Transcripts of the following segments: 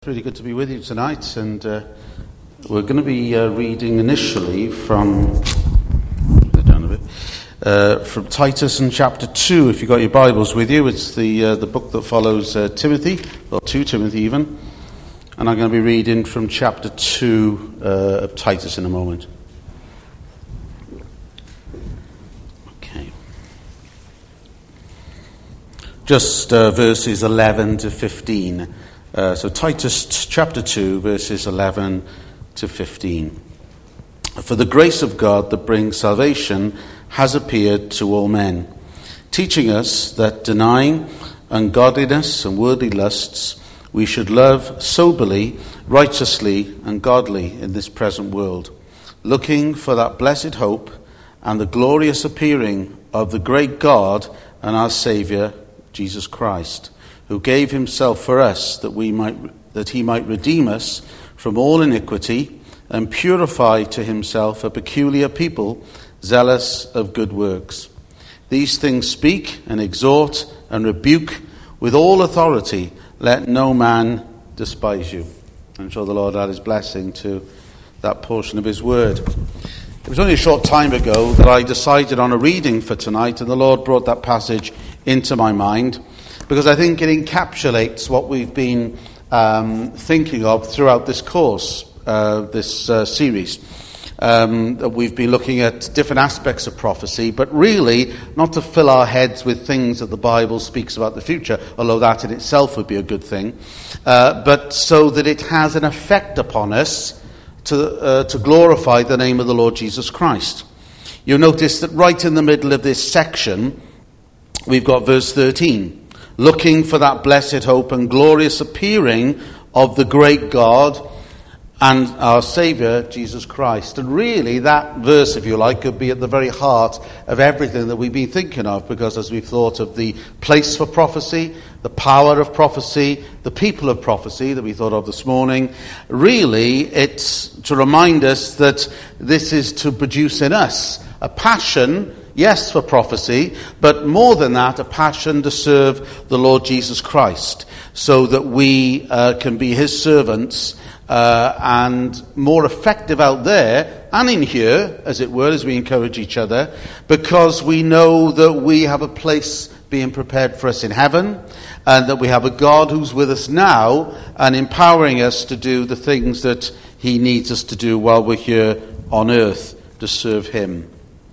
It's really good to be with you tonight, and we're going to be reading initially from Titus in chapter 2. If you've got your Bibles with you, it's the book that follows Timothy, or 2 Timothy even, and I'm going to be reading from chapter 2 of Titus in a moment. Okay. Just verses 11 to 15. So Titus chapter 2, verses 11 to 15. For the grace of God that brings salvation has appeared to all men, teaching us that denying ungodliness and worldly lusts, we should love soberly, righteously, and godly in this present world, looking for that blessed hope and the glorious appearing of the great God and our Saviour, Jesus Christ, who gave himself for us that he might redeem us from all iniquity and purify to himself a peculiar people, zealous of good works. These things speak and exhort and rebuke with all authority. Let no man despise you. I'm sure the Lord add his blessing to that portion of his word. It was only a short time ago that I decided on a reading for tonight, and the Lord brought that passage into my mind, because I think it encapsulates what we've been thinking of throughout this course, this series. We've been looking at different aspects of prophecy, but really not to fill our heads with things that the Bible speaks about the future, although that in itself would be a good thing, but so that it has an effect upon us to glorify the name of the Lord Jesus Christ. You'll notice that right in the middle of this section, we've got verse 13. Looking for that blessed hope and glorious appearing of the great God and our Saviour, Jesus Christ. And really, that verse, if you like, could be at the very heart of everything that we've been thinking of, because as we've thought of the place for prophecy, the power of prophecy, the people of prophecy that we thought of this morning, really it's to remind us that this is to produce in us a passion, yes, for prophecy, but more than that, a passion to serve the Lord Jesus Christ, so that we can be his servants and more effective out there and in here, as it were, as we encourage each other, because we know that we have a place being prepared for us in heaven, and that we have a God who's with us now and empowering us to do the things that he needs us to do while we're here on earth to serve him.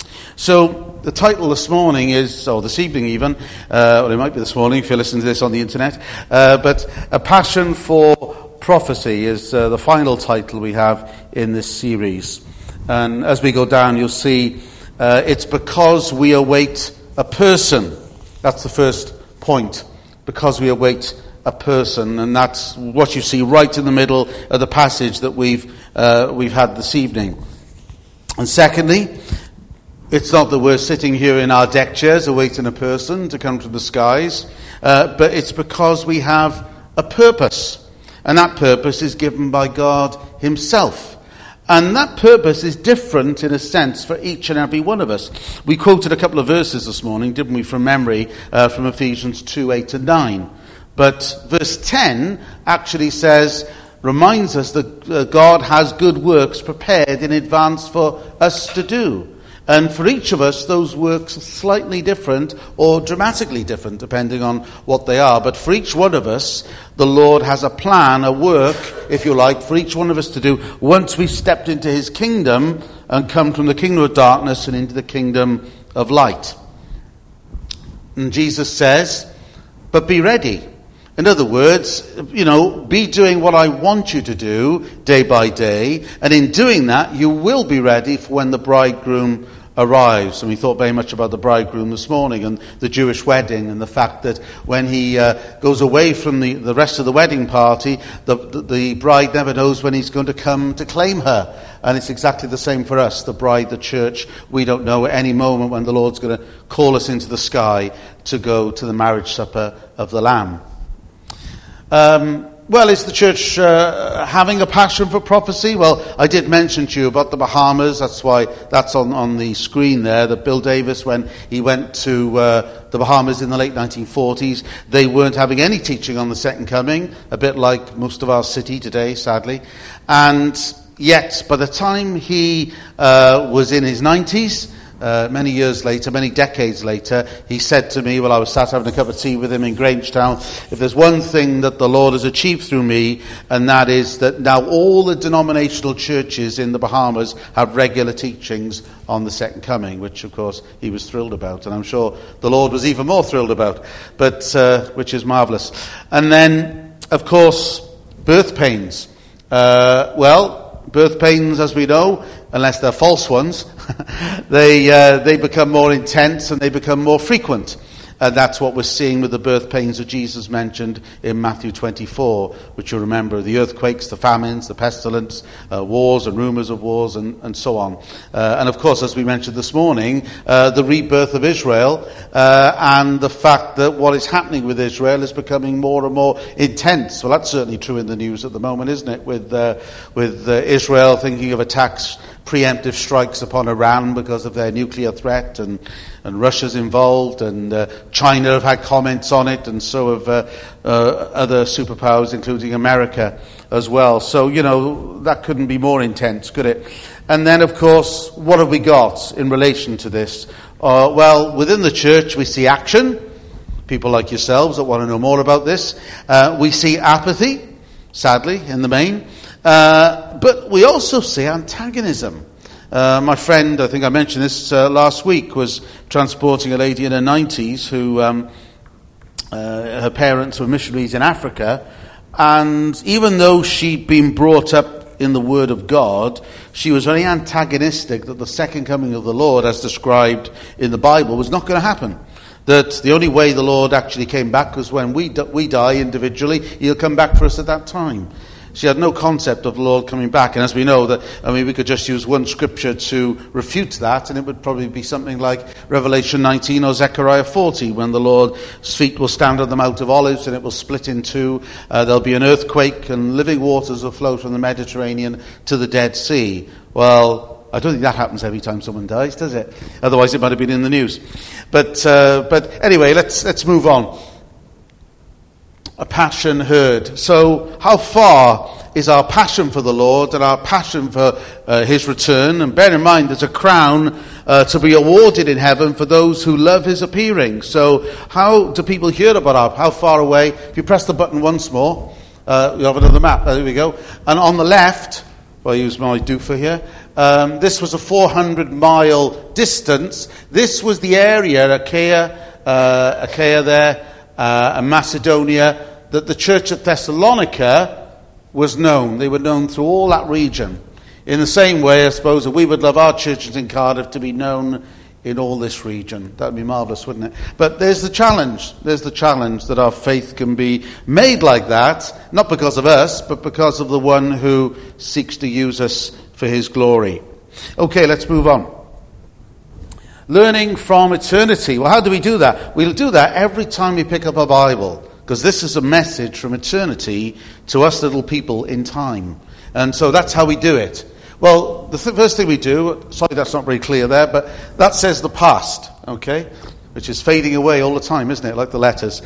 So the title this morning is, or this evening even, or it might be this morning if you're listening to this on the internet, but A Passion for Prophecy is the final title we have in this series. And as we go down, you'll see it's because we await a person. That's the first point. Because we await a person, and that's what you see right in the middle of the passage that we've had this evening. And secondly, it's not that we're sitting here in our deck chairs awaiting a person to come from the skies, but it's because we have a purpose. And that purpose is given by God himself. And that purpose is different in a sense for each and every one of us. We quoted a couple of verses this morning, didn't we, from memory, from Ephesians 2, 8 and 9. But verse 10 actually reminds us that God has good works prepared in advance for us to do. And for each of us, those works are slightly different or dramatically different, depending on what they are. But for each one of us, the Lord has a plan, a work, if you like, for each one of us to do once we've stepped into his kingdom and come from the kingdom of darkness and into the kingdom of light. And Jesus says, but be ready. In other words, be doing what I want you to do day by day. And in doing that, you will be ready for when the bridegroom arrives. And we thought very much about the bridegroom this morning and the Jewish wedding, and the fact that when he goes away from the rest of the wedding party, the bride never knows when he's going to come to claim her. And it's exactly the same for us, the bride, the church. We don't know at any moment when the Lord's going to call us into the sky to go to the marriage supper of the Lamb. Well, is the church having a passion for prophecy? Well, I did mention to you about the Bahamas. That's why that's on the screen there, that Bill Davis, when he went to the Bahamas in the late 1940s, they weren't having any teaching on the second coming, a bit like most of our city today, sadly. And yet, by the time he was in his 90s, many years later, many decades later, he said to me, well, I was sat having a cup of tea with him in Grangetown, if there's one thing that the Lord has achieved through me, and that is that now all the denominational churches in the Bahamas have regular teachings on the second coming, which of course he was thrilled about, and I'm sure the Lord was even more thrilled about, but which is marvellous. And then, of course, birth pains. Birth pains, as we know, unless they're false ones, they become more intense and they become more frequent. And that's what we're seeing with the birth pains that Jesus mentioned in Matthew 24, which you remember, the earthquakes, the famines, the pestilence, wars and rumours of wars, and so on. And of course, as we mentioned this morning, the rebirth of Israel, and the fact that what is happening with Israel is becoming more and more intense. Well, that's certainly true in the news at the moment, isn't it? With Israel thinking of attacks, preemptive strikes upon Iran because of their nuclear threat, and Russia's involved, and China have had comments on it, and so have other superpowers, including America as well. So, that couldn't be more intense, could it? And then, of course, what have we got in relation to this? Within the church we see action, people like yourselves that want to know more about this. We see apathy, sadly, in the main. But we also see antagonism. My friend, I think I mentioned this last week, was transporting a lady in her 90s who her parents were missionaries in Africa, and even though she'd been brought up in the Word of God, she was very antagonistic that the second coming of the Lord, as described in the Bible, was not going to happen. That the only way the Lord actually came back was when we die individually, He'll come back for us at that time. She had no concept of the Lord coming back. And as we know, we could just use one scripture to refute that, and it would probably be something like Revelation 19 or Zechariah 40, when the Lord's feet will stand on the Mount of Olives and it will split in two. There'll be an earthquake and living waters will flow from the Mediterranean to the Dead Sea. Well, I don't think that happens every time someone dies, does it? Otherwise it might have been in the news. But anyway, let's move on. A passion heard. So how far is our passion for the Lord and our passion for His return? And bear in mind, there's a crown to be awarded in heaven for those who love His appearing. So how do people hear about how far away? If you press the button once more, you have another map. There we go. And on the left, I'll use my doofer here. This was a 400-mile distance. This was the area, Achaia there, and Macedonia, that the church at Thessalonica was known. They were known through all that region. In the same way, I suppose, that we would love our churches in Cardiff to be known in all this region. That would be marvellous, wouldn't it? But there's the challenge. There's the challenge that our faith can be made like that, not because of us, but because of the one who seeks to use us for His glory. Okay, let's move on. Learning from eternity. Well, how do we do that? We'll do that every time we pick up a Bible, because this is a message from eternity to us little people in time. And so that's how we do it. Well, the first thing we do, sorry that's not very clear there, but that says the past, okay? Which is fading away all the time, isn't it? Like the letters.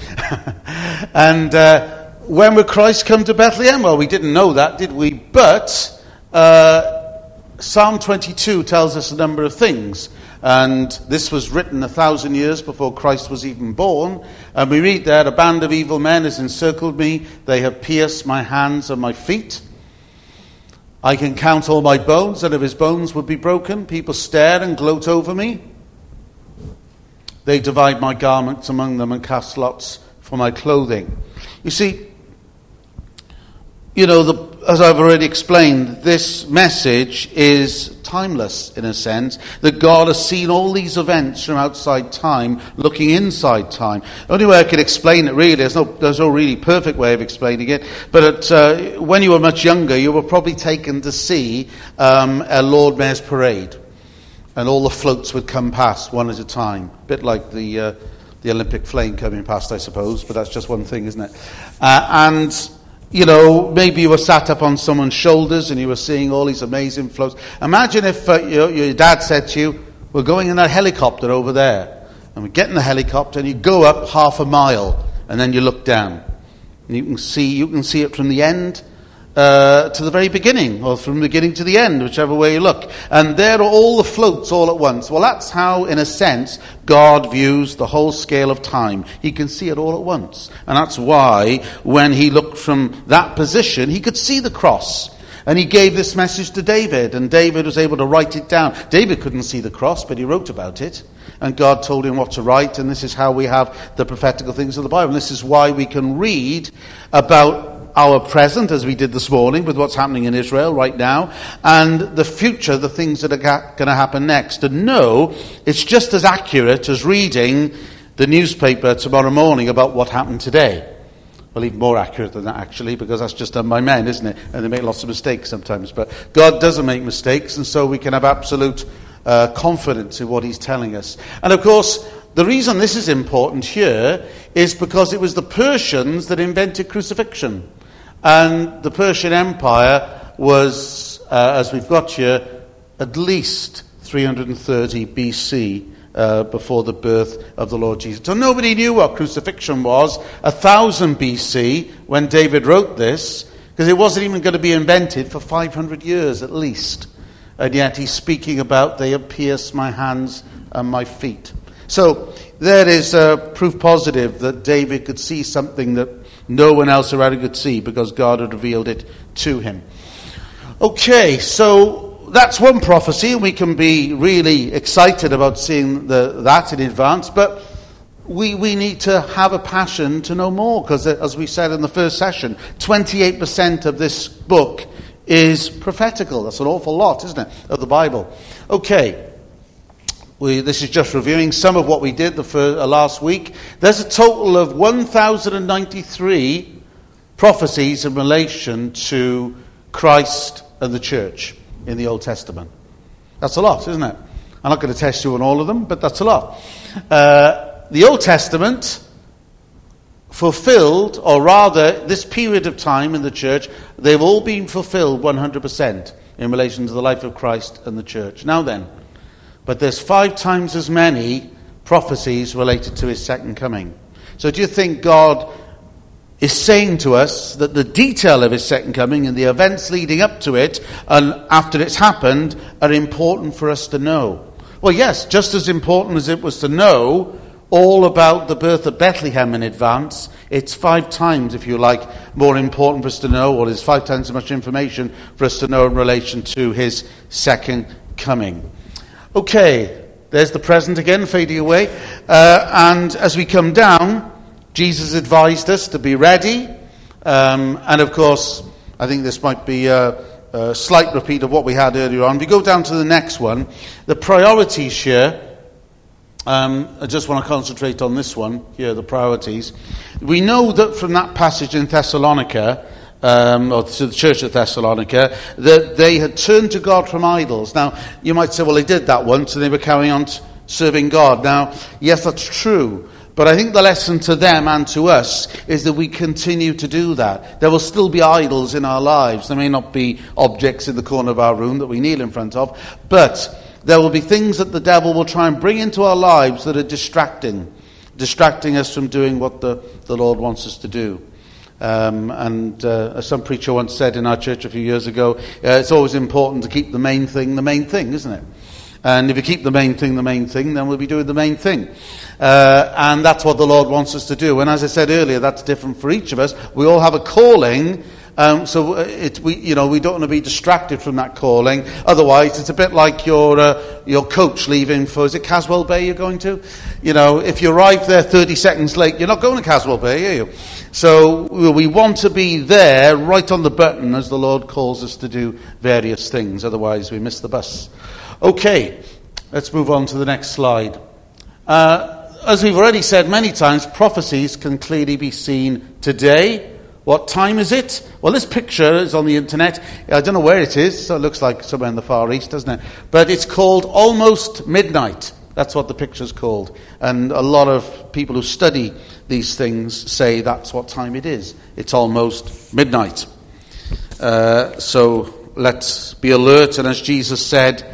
And when will Christ come to Bethlehem? Well, we didn't know that, did we? But Psalm 22 tells us a number of things. And this was written 1,000 years before Christ was even born. And we read there, a band of evil men has encircled me. They have pierced my hands and my feet. I can count all my bones, and if his bones would be broken, people stare and gloat over me. They divide my garments among them and cast lots for my clothing. You see, as I've already explained, this message is timeless in a sense, that God has seen all these events from outside time, looking inside time. The only way I can explain it, really, there's no really perfect way of explaining it, but when you were much younger, you were probably taken to see a Lord Mayor's parade, and all the floats would come past one at a time, a bit like the Olympic flame coming past, I suppose, but that's just one thing, isn't it? And maybe you were sat up on someone's shoulders and you were seeing all these amazing floats. Imagine if your dad said to you, we're going in that helicopter over there. And we get in the helicopter and you go up half a mile and then you look down. And you can see it from the end to the very beginning, or from the beginning to the end, whichever way you look. And there are all the floats all at once. Well, that's how, in a sense, God views the whole scale of time. He can see it all at once. And that's why, when he looked from that position, he could see the cross. And he gave this message to David, and David was able to write it down. David couldn't see the cross, but he wrote about it. And God told him what to write, and this is how we have the prophetical things of the Bible. And this is why we can read about our present, as we did this morning, with what's happening in Israel right now, and the future, the things that are going to happen next. And no, it's just as accurate as reading the newspaper tomorrow morning about what happened today. Well, even more accurate than that, actually, because that's just done by men, isn't it? And they make lots of mistakes sometimes. But God doesn't make mistakes, and so we can have absolute confidence in what he's telling us. And of course, the reason this is important here is because it was the Persians that invented crucifixion. And the Persian Empire was, as we've got here, at least 330 BC, before the birth of the Lord Jesus. So nobody knew what crucifixion was 1000 BC when David wrote this, because it wasn't even going to be invented for 500 years at least. And yet he's speaking about, they have pierced my hands and my feet. So there is proof positive that David could see something that no one else around could see, because God had revealed it to him. Okay, so that's one prophecy, and we can be really excited about seeing that in advance, but we need to have a passion to know more, because as we said in the first session, 28% of this book is prophetical. That's an awful lot, isn't it, of the Bible? Okay. This is just reviewing some of what we did last week. There's a total of 1,093 prophecies in relation to Christ and the church in the Old Testament. That's a lot, isn't it? I'm not going to test you on all of them, but that's a lot. The Old Testament fulfilled, or rather, this period of time in the church, they've all been fulfilled 100% in relation to the life of Christ and the church. Now then, but there's 5 times as many prophecies related to his second coming. So do you think God is saying to us that the detail of his second coming and the events leading up to it and after it's happened are important for us to know? Well, yes, just as important as it was to know all about the birth of Bethlehem in advance, it's 5 times, if you like, more important for us to know, or there's 5 times as much information for us to know in relation to his second coming. Okay, there's the present again, fading away. And as we come down, Jesus advised us to be ready. And of course, I think this might be a slight repeat of what we had earlier on. We go down to the next one. The priorities here. I just want to concentrate on this one here, the priorities. We know that from that passage in Thessalonica, or to the church of Thessalonica, that they had turned to God from idols. Now, you might say, well, they did that once and they were carrying on serving God. Now, yes, that's true. But I think the lesson to them and to us is that we continue to do that. There will still be idols in our lives. There may not be objects in the corner of our room that we kneel in front of, but there will be things that the devil will try and bring into our lives that are distracting us from doing what the Lord wants us to do. As some preacher once said in our church a few years ago, it's always important to keep the main thing, isn't it? And if you keep the main thing, then we'll be doing the main thing. And that's what the Lord wants us to do. And as I said earlier, that's different for each of us. We all have a calling, so we don't want to be distracted from that calling. Otherwise, it's a bit like your coach leaving for, is it Caswell Bay you're going to? If you arrive there 30 seconds late, you're not going to Caswell Bay, are you? So we want to be there right on the button as the Lord calls us to do various things. Otherwise, we miss the bus. Okay, let's move on to the next slide. As we've already said many times, prophecies can clearly be seen today. What time is it? Well, this picture is on the internet. I don't know where it is, so it looks like somewhere in the Far East, doesn't it? But it's called Almost Midnight That's what the picture's called. And a lot of people who study these things say that's what time it is. It's almost midnight. So let's be alert, and as Jesus said,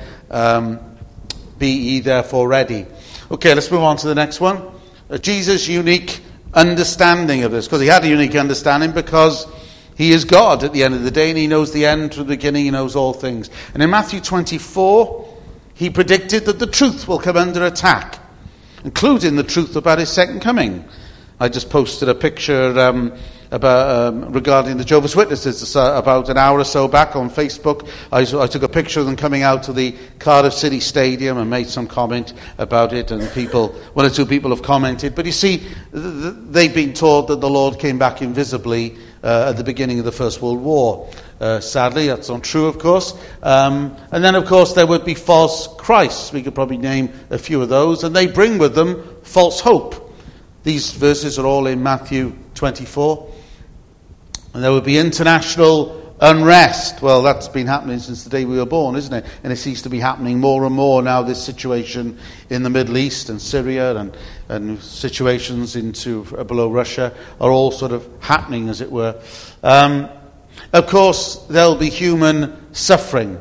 be ye therefore ready. Okay, let's move on to the next one. Jesus' unique understanding of this, because he had a unique understanding because he is God at the end of the day, and he knows the end from the beginning, he knows all things. And in Matthew 24, he predicted that the truth will come under attack, including the truth about his second coming. I just posted a picture regarding the Jehovah's Witnesses about an hour or so back on Facebook. I took a picture of them coming out of the Cardiff City Stadium and made some comment about it, and one or two people have commented. But you see, they've been taught that the Lord came back invisibly at the beginning of the First World War. Sadly, that's not true, of course. And then, of course, there would be false Christs. We could probably name a few of those, and they bring with them false hope. These verses are all in Matthew 24. And there would be international unrest. Well, that's been happening since the day we were born, isn't it? And it seems to be happening more and more now. This situation in the Middle East and Syria and situations into below Russia are all sort of happening, as it were. Of course, there'll be human suffering.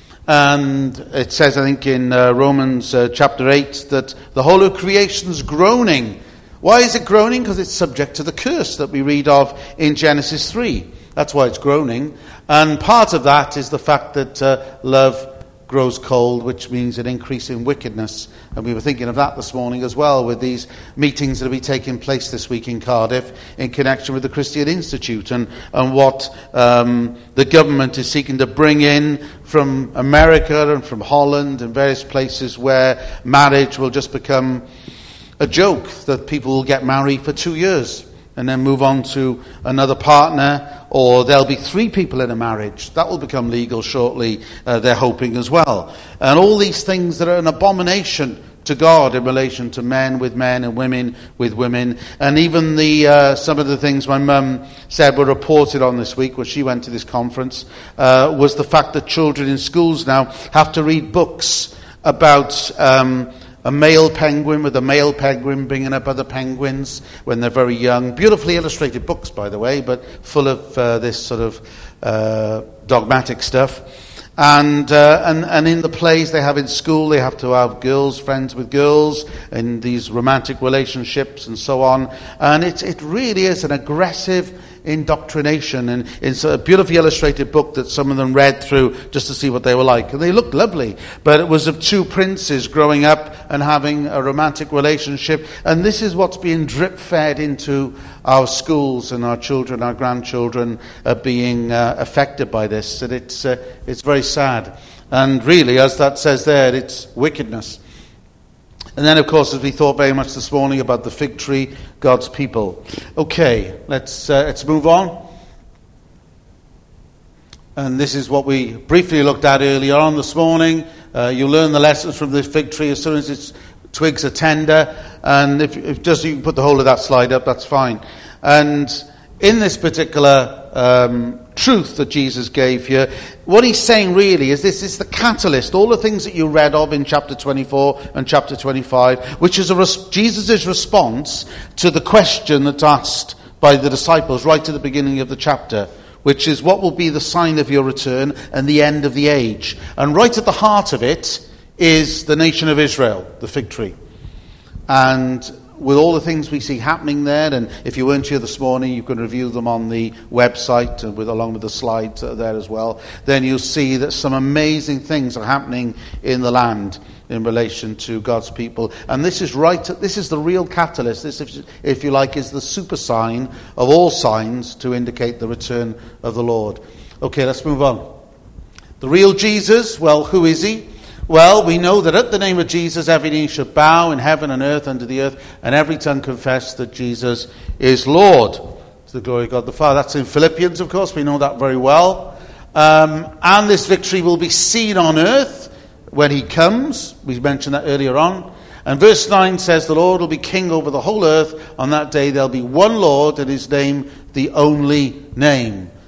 And it says, I think, in Romans chapter 8, that the whole of creation's groaning. Why is it groaning? Because it's subject to the curse that we read of in Genesis 3. That's why it's groaning. And part of that is the fact that love grows cold, which means an increase in wickedness. And we were thinking of that this morning as well, with these meetings that will be taking place this week in Cardiff in connection with the Christian Institute and what the government is seeking to bring in from America and from Holland and various places where marriage will just become a joke, that people will get married for 2 years and then move on to another partner, or there'll be 3 people in a marriage. That will become legal shortly, they're hoping as well. And all these things that are an abomination to God in relation to men with men and women with women. And even some of the things my mum said were reported on this week when she went to this conference, was the fact that children in schools now have to read books about a male penguin with a male penguin bringing up other penguins when they're very young. Beautifully illustrated books, by the way, but full of this sort of dogmatic stuff. And in the plays they have in school, they have to have girls, friends with girls, in these romantic relationships and so on. And it really is an aggressive indoctrination, and it's a beautifully illustrated book that some of them read through just to see what they were like, and they looked lovely, but it was of 2 princes growing up and having a romantic relationship, and this is what's being drip fed into our schools, and our children, our grandchildren are being affected by this, and it's very sad. And really, as that says there, it's wickedness. And then, of course, as we thought very much this morning about the fig tree, God's people. Okay, let's move on. And this is what we briefly looked at earlier on this morning. You'll learn the lessons from this fig tree as soon as its twigs are tender. And if just you can put the whole of that slide up, that's fine. And in this particular truth that Jesus gave here, what he's saying really is this is the catalyst, all the things that you read of in chapter 24 and chapter 25, which is Jesus' response to the question that's asked by the disciples right at the beginning of the chapter, which is, what will be the sign of your return and the end of the age? And right at the heart of it is the nation of Israel, the fig tree. And with all the things we see happening there, and if you weren't here this morning, you can review them on the website along with the slides there as well, then you'll see that some amazing things are happening in the land in relation to God's people. And this is the real catalyst. This, if you like, is the super sign of all signs to indicate the return of the Lord. Okay, let's move on. The real Jesus, well, who is he? Well, we know that at the name of Jesus, every knee should bow in heaven and earth, under the earth, and every tongue confess that Jesus is Lord. To the glory of God the Father. That's in Philippians, of course. We know that very well. And this victory will be seen on earth when he comes. We mentioned that earlier on. And verse 9 says, the Lord will be king over the whole earth. On that day there'll be one Lord, and his name the only name.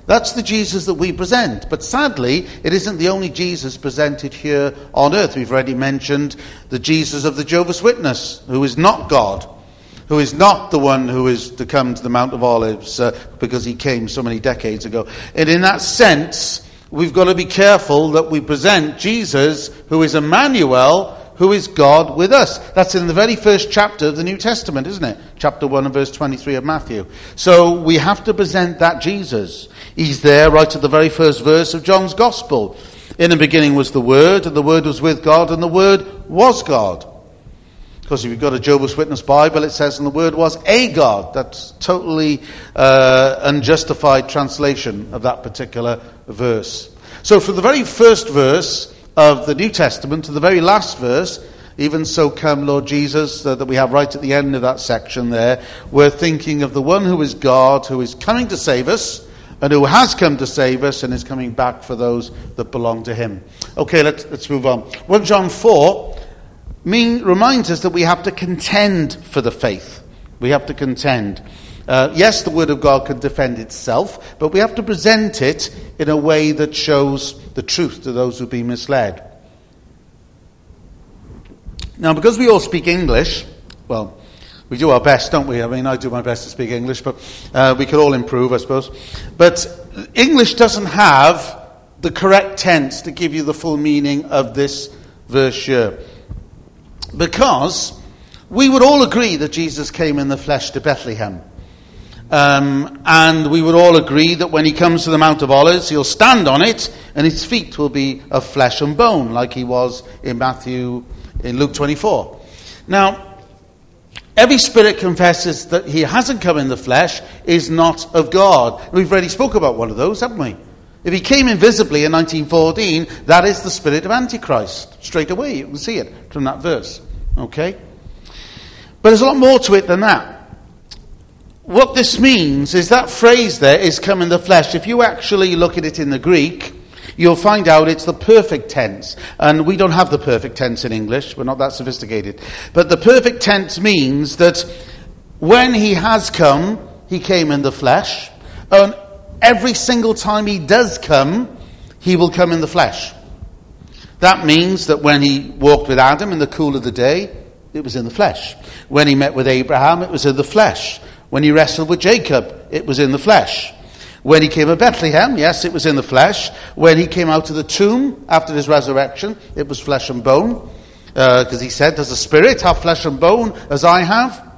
That's the Jesus that we present. But sadly, it isn't the only Jesus presented here on earth. We've already mentioned the Jesus of the Jehovah's Witness, who is not God, who is not the one who is to come to the Mount of Olives because he came so many decades ago. And in that sense, we've got to be careful that we present Jesus, who is Emmanuel, who is God with us. That's in the very first chapter of the New Testament, isn't it? Chapter 1 and verse 23 of Matthew. So we have to present that Jesus. He's there right at the very first verse of John's Gospel. In the beginning was the Word, and the Word was with God, and the Word was God. Because if you've got a Jehovah's Witness Bible, it says, and the Word was a God. That's totally unjustified translation of that particular verse. So from the very first verse of the New Testament to the very last verse, even so come Lord Jesus, that we have right at the end of that section there, we're thinking of the one who is God, who is coming to save us, and who has come to save us, and is coming back for those that belong to him. Okay, let's move on. 1 John 4 reminds us that we have to contend for the faith. We have to contend. Yes, the Word of God can defend itself, but we have to present it in a way that shows the truth to those who've been misled. Now, because we all speak English, well, we do our best, don't we? I mean, I do my best to speak English, but we could all improve, I suppose. But English doesn't have the correct tense to give you the full meaning of this verse here. Because we would all agree that Jesus came in the flesh to Bethlehem. And we would all agree that when he comes to the Mount of Olives, he'll stand on it, and his feet will be of flesh and bone, like he was in Luke 24. Now, every spirit confesses that he hasn't come in the flesh is not of God. We've already spoke about one of those, haven't we? If he came invisibly in 1914, that is the spirit of Antichrist. Straight away, you can see it from that verse. Okay? But there's a lot more to it than that. What this means is that phrase there is come in the flesh. If you actually look at it in the Greek, you'll find out it's the perfect tense. And we don't have the perfect tense in English. We're not that sophisticated. But the perfect tense means that when he has come, he came in the flesh. And every single time he does come, he will come in the flesh. That means that when he walked with Adam in the cool of the day, it was in the flesh. When he met with Abraham, it was in the flesh. When he wrestled with Jacob, it was in the flesh. When he came to Bethlehem, yes, it was in the flesh. When he came out of the tomb after his resurrection, it was flesh and bone. Because he said, does the spirit have flesh and bone as I have?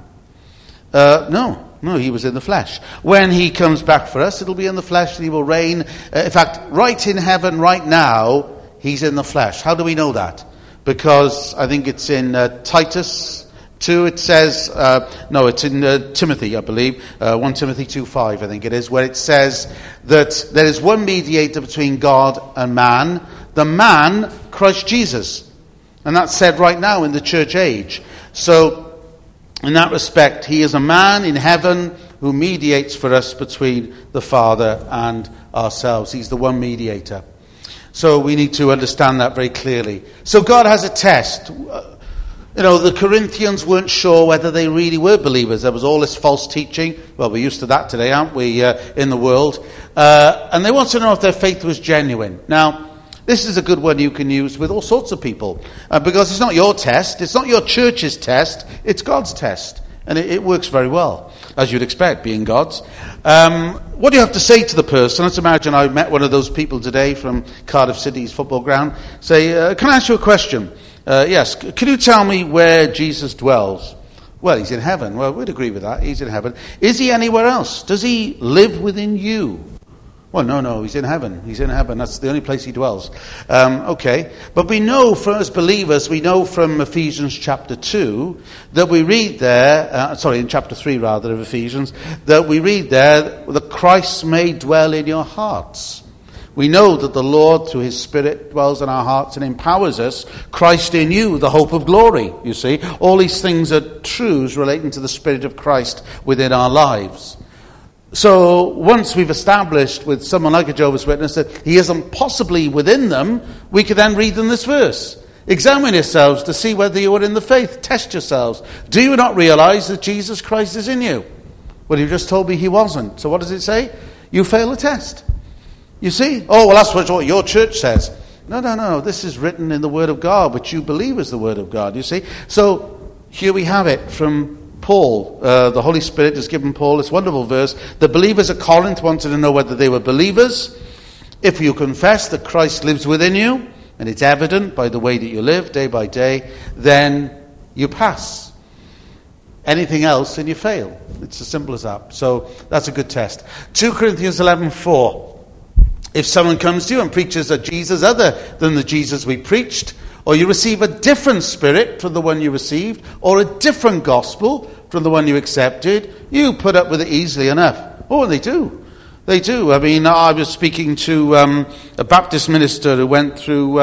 No, he was in the flesh. When he comes back for us, it'll be in the flesh and he will reign. In fact, right in heaven right now, he's in the flesh. How do we know that? Because I think it's in Titus 2, it says, it's in Timothy, I believe, 1 Timothy 2:5, I think it is, where it says that there is one mediator between God and man, the man, Christ Jesus. And that's said right now in the church age. So, in that respect, he is a man in heaven who mediates for us between the Father and ourselves. He's the one mediator. So we need to understand that very clearly. So God has a test. The Corinthians weren't sure whether they really were believers. There was all this false teaching. Well, we're used to that today, aren't we, in the world? And they wanted to know if their faith was genuine. Now, this is a good one you can use with all sorts of people. Because it's not your test. It's not your church's test. It's God's test. And it works very well, as you'd expect, being God's. What do you have to say to the person? Let's imagine I met one of those people today from Cardiff City's football ground. Say, can I ask you a question? Yes. Can you tell me where Jesus dwells? Well, he's in heaven. Well, we'd agree with that. He's in heaven. Is he anywhere else? Does he live within you? Well, no, he's in heaven. He's in heaven. That's the only place he dwells. Okay. But we know, as believers, we know from Ephesians chapter 2, that we read there, in chapter 3 rather of Ephesians, that we read there that Christ may dwell in your hearts. We know that the Lord, through his Spirit, dwells in our hearts and empowers us. Christ in you, the hope of glory, you see. All these things are truths relating to the Spirit of Christ within our lives. So once we've established with someone like a Jehovah's Witness that he isn't possibly within them, we can then read them this verse. Examine yourselves to see whether you are in the faith. Test yourselves. Do you not realize that Jesus Christ is in you? Well, you just told me he wasn't. So what does it say? You fail the test. You see? Oh, well, that's what your church says. No. This is written in the Word of God, which you believe is the Word of God, you see? So here we have it from Paul. The Holy Spirit has given Paul this wonderful verse. The believers at Corinth wanted to know whether they were believers. If you confess that Christ lives within you, and it's evident by the way that you live day by day, then you pass. Anything else and you fail. It's as simple as that. So that's a good test. 2 Corinthians 11:4. If someone comes to you and preaches a Jesus other than the Jesus we preached, or you receive a different spirit from the one you received, or a different gospel from the one you accepted, you put up with it easily enough. Oh, they do. They do. I mean, I was speaking to a Baptist minister who went through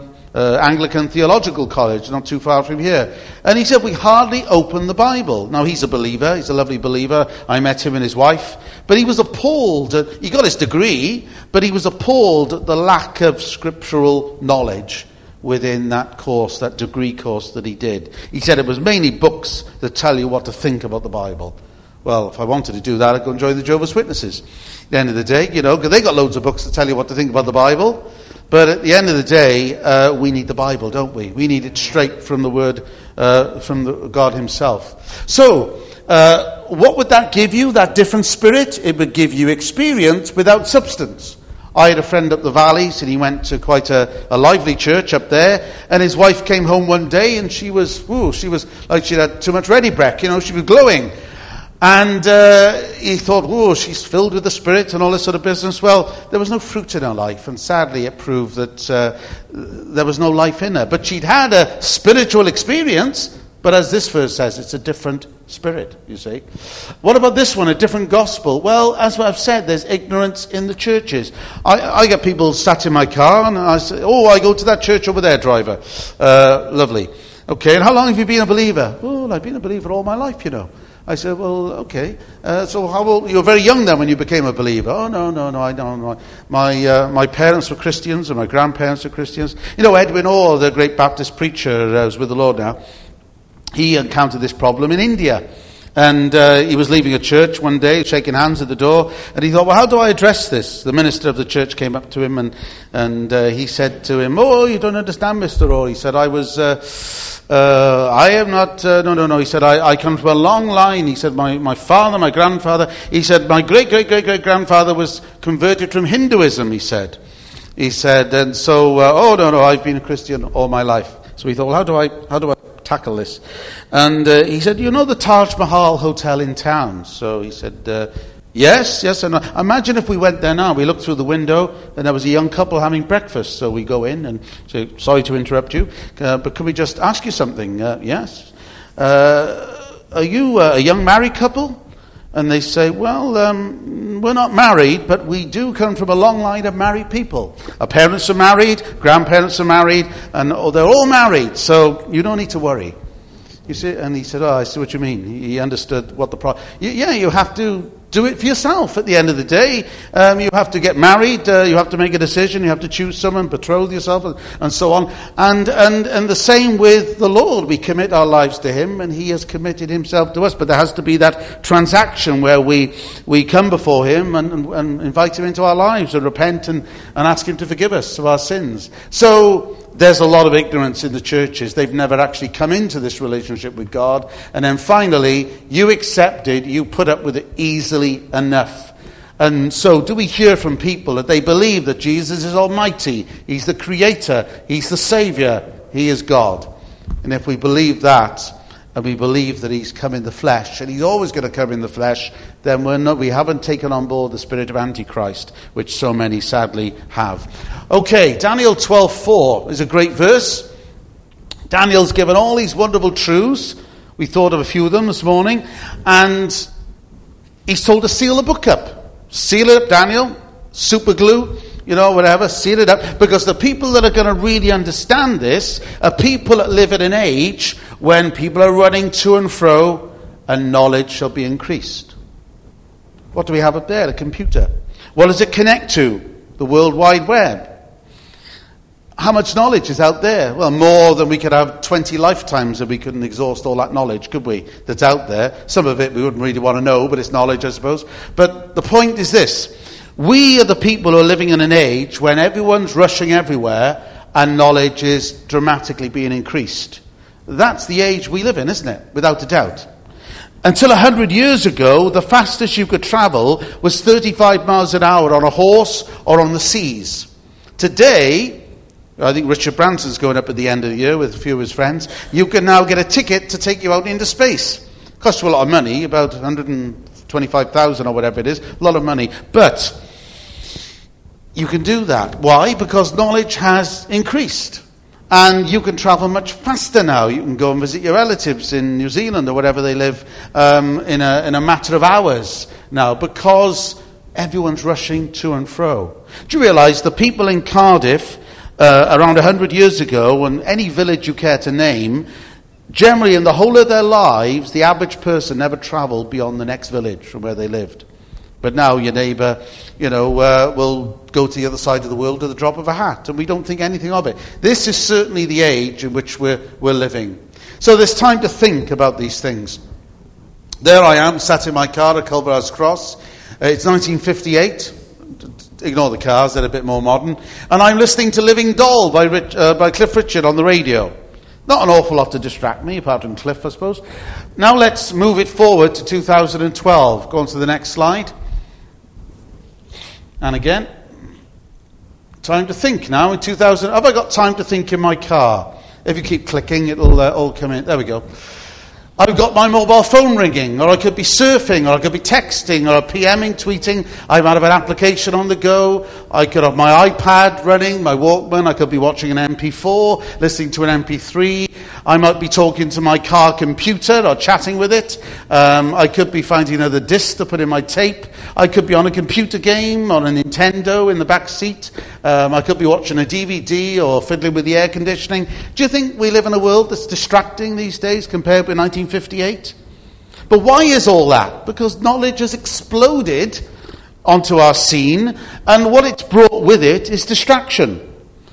Anglican Theological College, not too far from here. And he said, we hardly open the Bible. Now, he's a believer. He's a lovely believer. I met him and his wife. But he was appalled. He got his degree, but he was appalled at the lack of scriptural knowledge within that course, that degree course that he did. He said it was mainly books that tell you what to think about the Bible. Well, if I wanted to do that, I'd go and join the Jehovah's Witnesses. At the end of the day, because they got loads of books that tell you what to think about the Bible. But at the end of the day, we need the Bible, don't we? We need it straight from the Word, from God himself. So, what would that give you, that different spirit? It would give you experience without substance. I had a friend up the valleys, and he went to quite a lively church up there, and his wife came home one day, and she was like she'd had too much ready break, she was glowing. And he thought, she's filled with the Spirit and all this sort of business. Well, there was no fruit in her life, and sadly it proved that there was no life in her. But she'd had a spiritual experience, but as this verse says, it's a different spirit, you see. What about this one, a different gospel? Well, as I've said, there's ignorance in the churches. I get people sat in my car, and I say, I go to that church over there, driver. Lovely. Okay, and how long have you been a believer? Well, I've been a believer all my life, I said, well, okay. So how old? You were very young then when you became a believer. Oh, no, I don't. My parents were Christians and my grandparents were Christians. Edwin Orr, the great Baptist preacher who's with the Lord now, he encountered this problem in India. And he was leaving a church one day, shaking hands at the door, and he thought, well, how do I address this? The minister of the church came up to him and he said to him, you don't understand, Mr. Orr. He said, I am not, no. He said, I come from a long line. He said, my father, my grandfather. He said, my great-great-great-great-grandfather was converted from Hinduism, he said. He said, and so, no, I've been a Christian all my life. So he thought, well, how do I tackle this? And he said, the Taj Mahal Hotel in town? So he said, yes, and imagine if we went there now. We looked through the window, and there was a young couple having breakfast. So we go in and say, sorry to interrupt you, but can we just ask you something? Yes. Are you a young married couple? And they say, well, we're not married, but we do come from a long line of married people. Our parents are married, grandparents are married, and they're all married, so you don't need to worry. You see? And he said, I see what you mean. He understood what the problem. You have to do it for yourself at the end of the day. You have to get married, you have to make a decision, you have to choose someone, betroth yourself, and so on. And the same with the Lord. We commit our lives to him, and he has committed himself to us. But there has to be that transaction where we come before him and invite him into our lives and repent and ask him to forgive us of our sins. So there's a lot of ignorance in the churches. They've never actually come into this relationship with God. And then finally, you accepted, you put up with it easily enough. And so do we hear from people that they believe that Jesus is almighty, he's the creator, he's the saviour, he is God. And if we believe that, and we believe that he's come in the flesh, and he's always going to come in the flesh, then we haven't taken on board the spirit of Antichrist, which so many sadly have. Okay, Daniel 12:4 is a great verse. Daniel's given all these wonderful truths. We thought of a few of them this morning. And he's told to seal the book up. Seal it up, Daniel. Super glue, whatever. Seal it up. Because the people that are going to really understand this are people that live at an age when people are running to and fro and knowledge shall be increased. What do we have up there? A computer. What does it connect to? The World Wide Web. How much knowledge is out there? Well, more than we could have 20 lifetimes if we couldn't exhaust all that knowledge, could we? That's out there. Some of it we wouldn't really want to know, but it's knowledge, I suppose. But the point is this. We are the people who are living in an age when everyone's rushing everywhere and knowledge is dramatically being increased. That's the age we live in, isn't it? Without a doubt. Until 100 years ago, the fastest you could travel was 35 miles an hour on a horse or on the seas. Today, I think Richard Branson's going up at the end of the year with a few of his friends. You can now get a ticket to take you out into space. Costs you a lot of money, about 125,000 or whatever it is. A lot of money. But you can do that. Why? Because knowledge has increased. And you can travel much faster now. You can go and visit your relatives in New Zealand or wherever they live in a matter of hours now, because everyone's rushing to and fro. Do you realise the people in Cardiff around 100 years ago, and any village you care to name, generally in the whole of their lives, the average person never travelled beyond the next village from where they lived. But now your neighbour, will go to the other side of the world at the drop of a hat, and we don't think anything of it. This is certainly the age in which we're living. So there's time to think about these things. There I am, sat in my car at Culverhouse Cross. It's 1958. Ignore the cars, they're a bit more modern. And I'm listening to Living Doll by Cliff Richard on the radio. Not an awful lot to distract me, apart from Cliff, I suppose. Now let's move it forward to 2012. Go on to the next slide. And again, time to think now. In 2000, have I got time to think in my car? If you keep clicking, it'll all come in. There we go. I've got my mobile phone ringing, or I could be surfing, or I could be texting, or PMing, tweeting. I might have an application on the go. I could have my iPad running, my Walkman. I could be watching an MP4, listening to an MP3. I might be talking to my car computer or chatting with it. I could be finding another disc to put in my tape. I could be on a computer game, on a Nintendo in the back seat. I could be watching a DVD or fiddling with the air conditioning. Do you think we live in a world that's distracting these days compared with 1958? But why is all that? Because knowledge has exploded onto our scene, and what it's brought with it is distraction.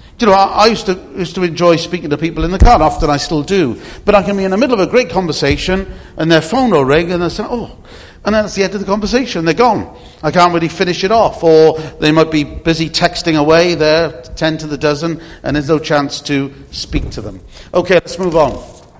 I used to enjoy speaking to people in the car, and often I still do. But I can be in the middle of a great conversation, and their phone will ring, and they'll say, and then that's the end of the conversation, they're gone. I can't really finish it off. Or they might be busy texting away there, 10 to the dozen, and there's no chance to speak to them. Okay, let's move on.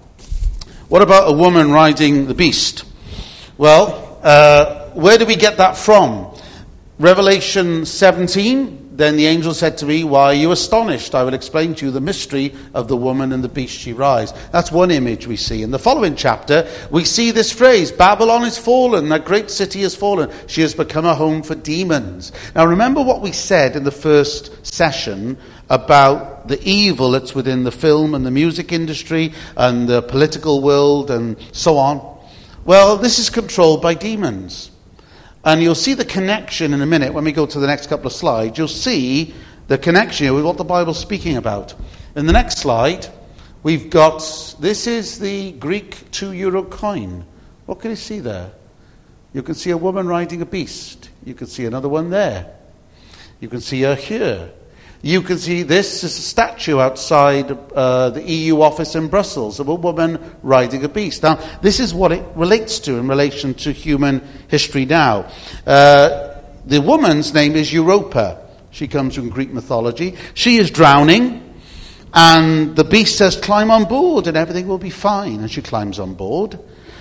What about a woman riding the beast? Well, where do we get that from? Revelation 17, then the angel said to me, "Why are you astonished? I will explain to you the mystery of the woman and the beast she rides." That's one image we see. In the following chapter, we see this phrase, "Babylon is fallen, that great city has fallen. She has become a home for demons." Now remember what we said in the first session about the evil that's within the film and the music industry and the political world and so on. Well, this is controlled by demons. And you'll see the connection in a minute when we go to the next couple of slides. You'll see the connection here with what the Bible's speaking about. In the next slide, we've got, this is the Greek €2 coin. What can you see there? You can see a woman riding a beast. You can see another one there. You can see her here. You can see this is a statue outside the EU office in Brussels of a woman riding a beast. Now, this is what it relates to in relation to human history now. The woman's name is Europa. She comes from Greek mythology. She is drowning, and the beast says, "Climb on board and everything will be fine." And she climbs on board,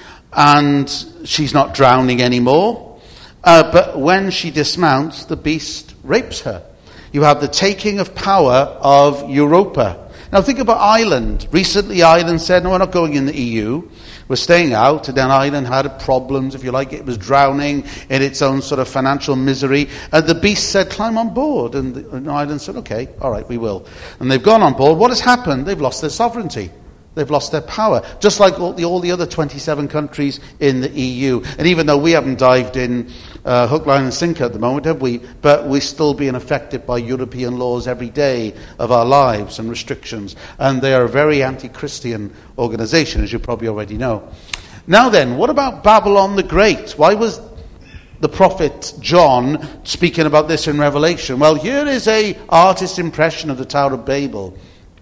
and she's not drowning anymore. But when she dismounts, the beast rapes her. You have the taking of power of Europa. Now think about Ireland. Recently Ireland said, "No, we're not going in the EU. We're staying out." And then Ireland had problems, if you like. It was drowning in its own sort of financial misery. And the beast said, "Climb on board." And Ireland said, "Okay, all right, we will." And they've gone on board. What has happened? They've lost their sovereignty. They've lost their power, just like all the other 27 countries in the EU. And even though we haven't dived in hook, line and sinker at the moment, have we? But we're still being affected by European laws every day of our lives and restrictions. And they are a very anti-Christian organisation, as you probably already know. Now then, what about Babylon the Great? Why was the prophet John speaking about this in Revelation? Well, here is a artist's impression of the Tower of Babel.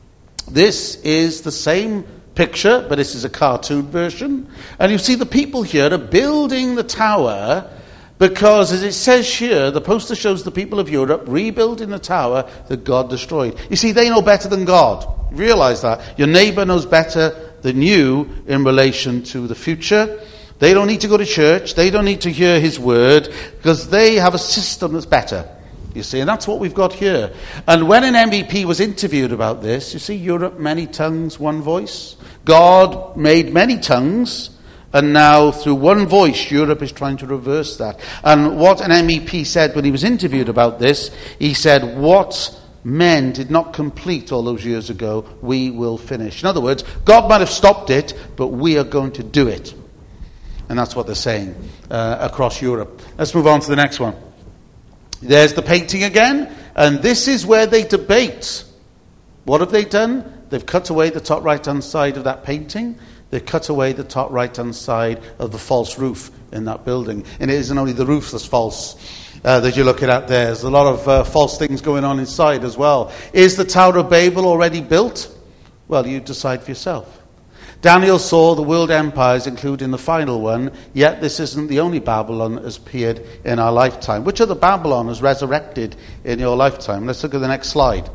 This is the same picture, but this is a cartoon version. And you see the people here are building the tower Because, as it says here, the poster shows the people of Europe rebuilding the tower that God destroyed. You see, they know better than God. Realize that. Your neighbour knows better than you in relation to the future. They don't need to go to church. They don't need to hear his word, because they have a system that's better. You see, and that's what we've got here. And when an MEP was interviewed about this, you see, Europe, many tongues, one voice. God made many tongues, and now through one voice, Europe is trying to reverse that. And what an MEP said when he was interviewed about this, he said, what men did not complete all those years ago, we will finish. In other words, God might have stopped it, but we are going to do it. And that's what they're saying across Europe. Let's move on to the next one. There's the painting again, and this is where they debate. What have they done? They've cut away the top right-hand side of that painting. They've cut away the top right-hand side of the false roof in that building. And it isn't only the roof that's false that you're looking at there. There's a lot of false things going on inside as well. Is the Tower of Babel already built? Well, you decide for yourself. Daniel saw the world empires, including the final one, yet this isn't the only Babylon that has appeared in our lifetime. Which other Babylon has resurrected in your lifetime? Let's look at the next slide.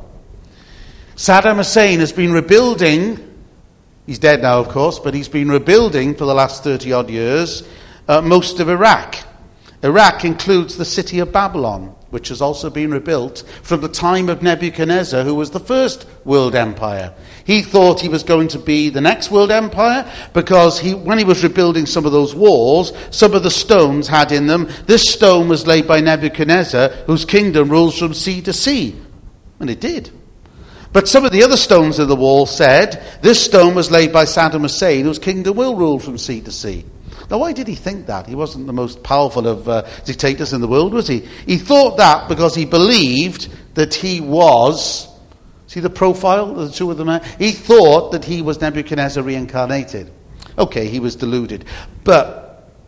Saddam Hussein has been rebuilding. He's dead now, of course, but he's been rebuilding for the last 30-odd years most of Iraq. Iraq includes the city of Babylon, which has also been rebuilt from the time of Nebuchadnezzar, who was the first world empire. He thought he was going to be the next world empire because when he was rebuilding some of those walls, some of the stones had in them, this stone was laid by Nebuchadnezzar, whose kingdom rules from sea to sea. And it did. But some of the other stones of the wall said, this stone was laid by Saddam Hussein, whose kingdom will rule from sea to sea. Now, why did he think that? He wasn't the most powerful of dictators in the world, was he? He thought that because he believed that he was, see the profile of the two of them? He thought that he was Nebuchadnezzar reincarnated. Okay, he was deluded. But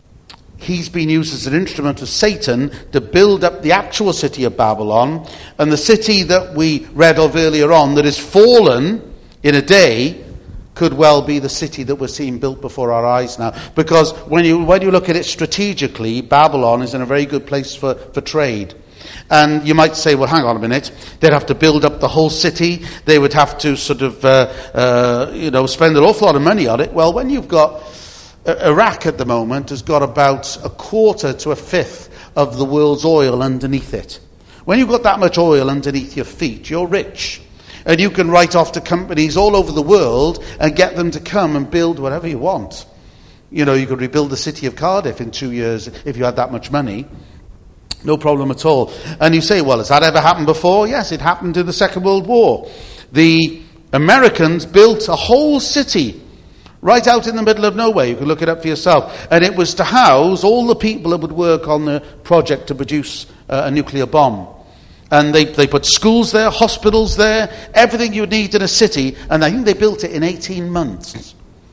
he's been used as an instrument of Satan to build up the actual city of Babylon, and the city that we read of earlier on that is fallen in a day could well be the city that we're seeing built before our eyes now. Because when you look at it strategically, Babylon is in a very good place for trade. And you might say, well, hang on a minute, they'd have to build up the whole city, they would have to sort of spend an awful lot of money on it. Well, when you've got Iraq at the moment has got about a quarter to a fifth of the world's oil underneath it. When you've got that much oil underneath your feet, you're rich. And you can write off to companies all over the world and get them to come and build whatever you want. You know, you could rebuild the city of Cardiff in 2 years if you had that much money. No problem at all. And you say, well, has that ever happened before? Yes, it happened in the Second World War. The Americans built a whole city right out in the middle of nowhere. You can look it up for yourself. And it was to house all the people that would work on the project to produce a nuclear bomb. And they put schools there, hospitals there, everything you would need in a city. And I think they built it in 18 months.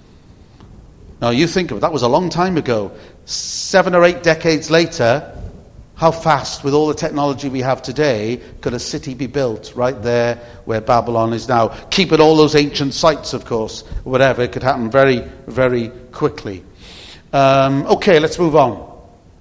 Now you think of it, that was a long time ago. 7 or 8 decades later, how fast, with all the technology we have today, could a city be built right there where Babylon is now? Keeping all those ancient sites, of course, whatever. It could happen very, very quickly. Okay, let's move on.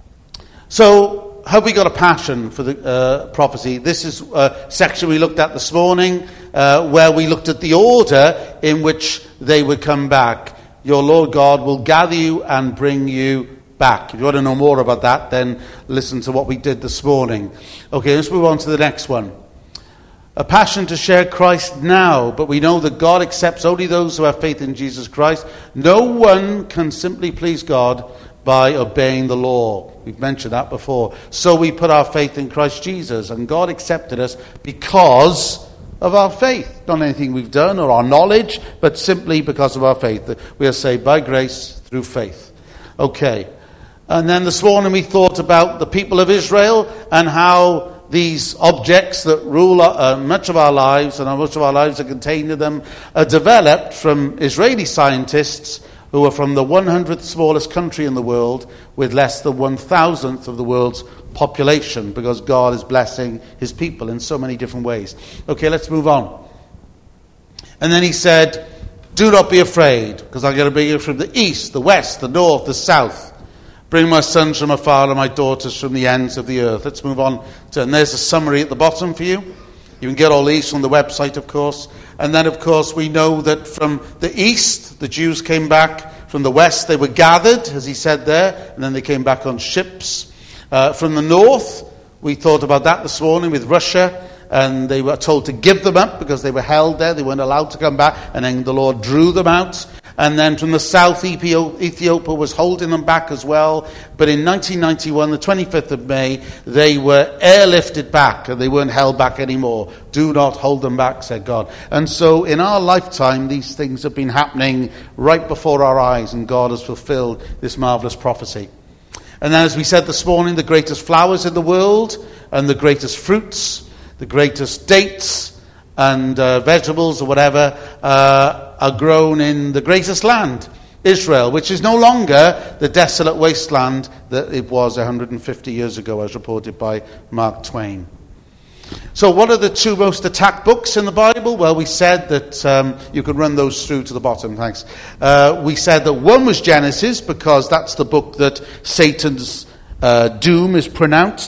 So, have we got a passion for the prophecy? This is a section we looked at this morning, where we looked at the order in which they would come back. Your Lord God will gather you and bring you back. If you want to know more about that, then listen to what we did this morning. Okay, let's move on to the next one. A passion to share Christ now, but we know that God accepts only those who have faith in Jesus Christ. No one can simply please God by obeying the law. We've mentioned that before. So we put our faith in Christ Jesus, and God accepted us because of our faith. Not anything we've done or our knowledge, but simply because of our faith. We are saved by grace through faith. Okay. And then this morning we thought about the people of Israel and how these objects that rule much of our lives, and much of our lives are contained in them, are developed from Israeli scientists who are from the 100th smallest country in the world with less than 1,000th of the world's population, because God is blessing his people in so many different ways. Okay, let's move on. And then he said, do not be afraid, because I'm going to bring you from the east, the west, the north, the south. Bring my sons from afar and my daughters from the ends of the earth. Let's move on. And there's a summary at the bottom for you. You can get all these from the website, of course. And then, of course, we know that from the east, the Jews came back. From the west, they were gathered, as he said there. And then they came back on ships. From the north, we thought about that this morning with Russia. And they were told to give them up because they were held there. They weren't allowed to come back. And then the Lord drew them out. And then from the south, Ethiopia was holding them back as well. But in 1991, the 25th of May, they were airlifted back and they weren't held back anymore. Do not hold them back, said God. And so in our lifetime, these things have been happening right before our eyes, and God has fulfilled this marvelous prophecy. And then, as we said this morning, the greatest flowers in the world and the greatest fruits, the greatest dates and vegetables or whatever are grown in the greatest land, Israel, which is no longer the desolate wasteland that it was 150 years ago, as reported by Mark Twain. So what are the two most attacked books in the Bible? Well, we said that you could run those through to the bottom, thanks. We said that one was Genesis, because that's the book that Satan's doom is announced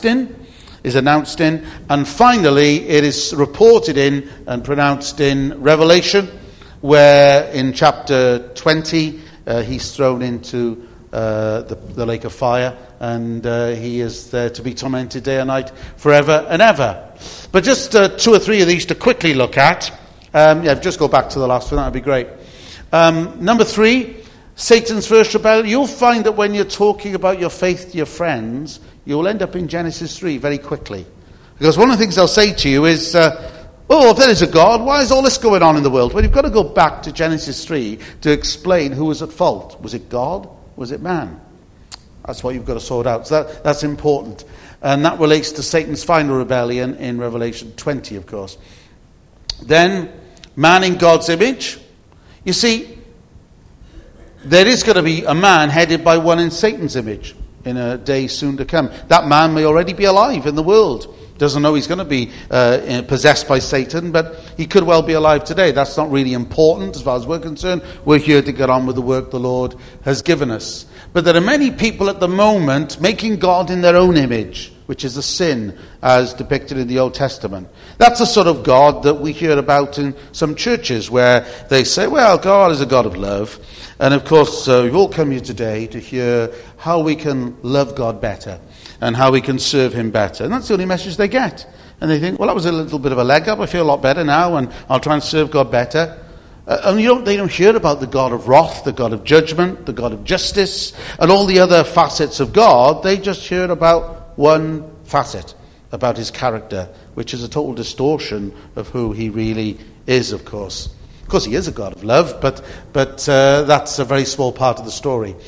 in. And finally, it is reported in and pronounced in Revelation, where in chapter 20 he's thrown into the lake of fire, and he is there to be tormented day and night forever and ever. But just two or three of these to quickly look at. Just go back to the last one, that would be great. Number 3, Satan's first rebellion. You'll find that when you're talking about your faith to your friends, you'll end up in Genesis 3 very quickly. Because one of the things they'll say to you is, if there is a God, why is all this going on in the world? Well, you've got to go back to Genesis 3 to explain who was at fault. Was it God? Was it man? That's what you've got to sort out. So that's important. And that relates to Satan's final rebellion in Revelation 20, of course. Then, man in God's image. You see, there is going to be a man headed by one in Satan's image in a day soon to come. That man may already be alive in the world. Doesn't know he's going to be possessed by Satan, but he could well be alive today. That's not really important as far as we're concerned. We're here to get on with the work the Lord has given us. But there are many people at the moment making God in their own image, which is a sin as depicted in the Old Testament. That's the sort of God that we hear about in some churches, where they say, well, God is a God of love. And of course, we've all come here today to hear how we can love God better and how we can serve him better. And that's the only message they get. And they think, well, that was a little bit of a leg up. I feel a lot better now, and I'll try and serve God better. And they don't hear about the God of wrath, the God of judgment, the God of justice, and all the other facets of God. They just hear about one facet, about his character, which is a total distortion of who he really is, of course. Of course, he is a God of love, but that's a very small part of the story.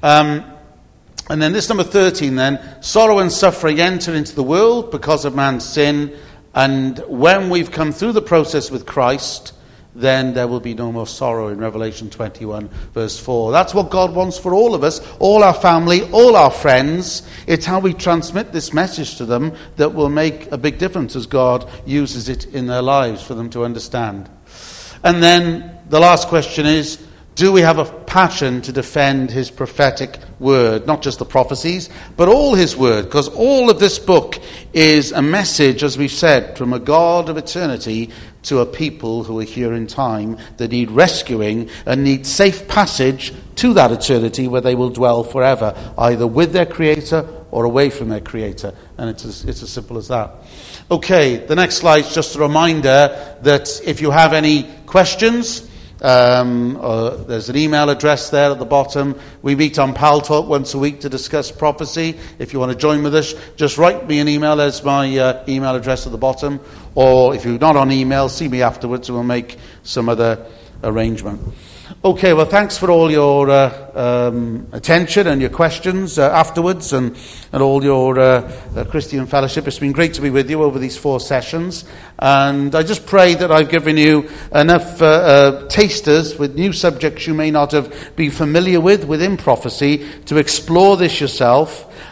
And then this number 13 then, sorrow and suffering enter into the world because of man's sin, and when we've come through the process with Christ, then there will be no more sorrow in Revelation 21 verse 4. That's what God wants for all of us, all our family, all our friends. It's how we transmit this message to them that will make a big difference as God uses it in their lives for them to understand. And then the last question is, do we have a passion to defend his prophetic word? Not just the prophecies, but all his word. Because all of this book is a message, as we've said, from a God of eternity to a people who are here in time that need rescuing and need safe passage to that eternity where they will dwell forever, either with their Creator or away from their Creator. And it's as simple as that. Okay, the next slide is just a reminder that if you have any questions, there's an email address there at the bottom. We meet on Pal Talk once a week to discuss prophecy. If you want to join with us, just write me an email. There's my email address at the bottom. Or if you're not on email, see me afterwards and we'll make some other arrangement. Okay, well, thanks for all your attention and your questions afterwards, and all your Christian fellowship. It's been great to be with you over these 4 sessions, and I just pray that I've given you enough tasters with new subjects you may not have been familiar with within prophecy to explore this yourself,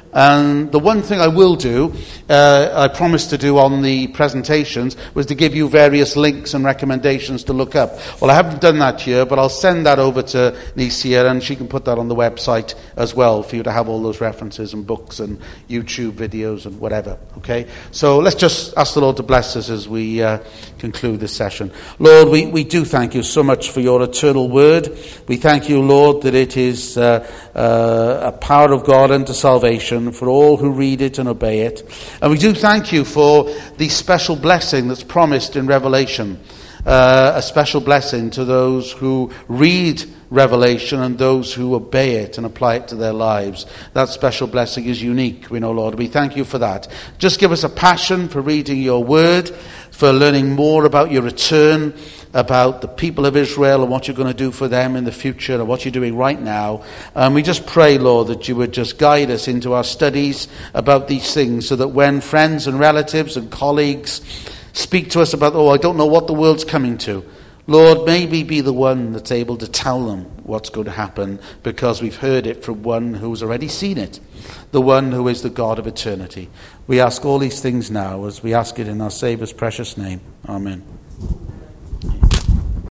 And the one thing I will do, I promised to do on the presentations, was to give you various links and recommendations to look up. Well, I haven't done that here, but I'll send that over to Nicia, and she can put that on the website as well for you to have all those references and books and YouTube videos and whatever. Okay? So let's just ask the Lord to bless us as we conclude this session. Lord, we do thank you so much for your eternal word. We thank you, Lord, that it is a power of God unto salvation for all who read it and obey it. And we do thank you for the special blessing that's promised in Revelation, a special blessing to those who read Revelation and those who obey it and apply it to their lives. That special blessing is unique, we know, Lord. We thank you for that. Just give us a passion for reading your word, for learning more about your return, about the people of Israel and what you're going to do for them in the future and what you're doing right now. And we just pray, Lord, that you would just guide us into our studies about these things so that when friends and relatives and colleagues speak to us about, I don't know what the world's coming to, Lord, maybe be the one that's able to tell them what's going to happen because we've heard it from one who's already seen it, the one who is the God of eternity. We ask all these things now as we ask it in our Saviour's precious name. Amen.